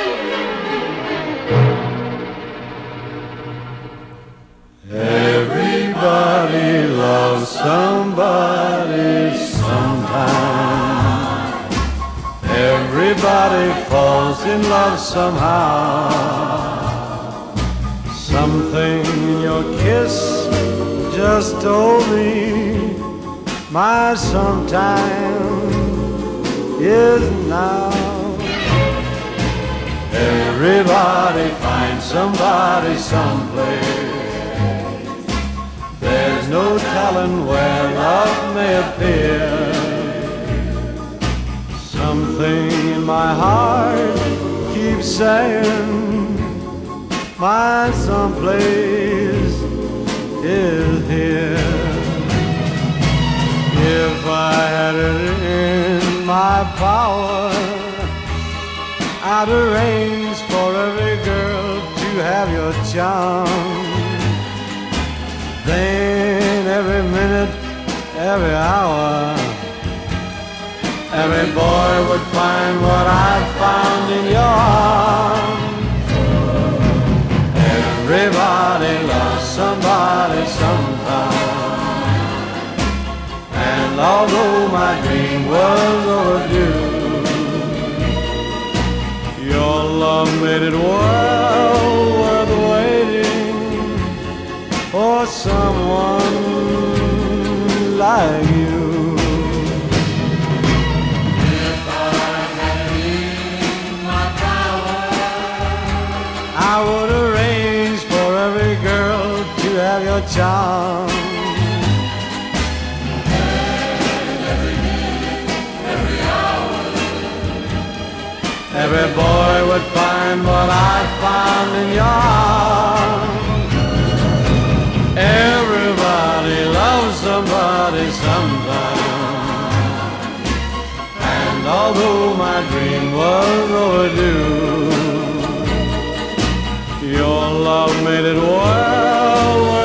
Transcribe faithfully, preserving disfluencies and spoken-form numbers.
Everybody loves somebody sometime. Everybody falls in love somehow. Something in your kiss just told me my sometime is now. Everybody finds somebody someplace. There's no telling where love may appear. Something in my heart keeps saying my someplace is here. If I had it in my power, I'd arrange for every girl to have your charm. Then every minute, every hour, every boy would find what I found in your arms. Everybody loves somebody sometime. And although my dream was overdue, your love made it well worth waiting for someone like you. If I had it in my power, I would arrange for every girl to have your charm. and every minute, every hour, Every boy would find what I found in your arms. Everybody loves somebody sometime. And although my dream was overdue, your love made it well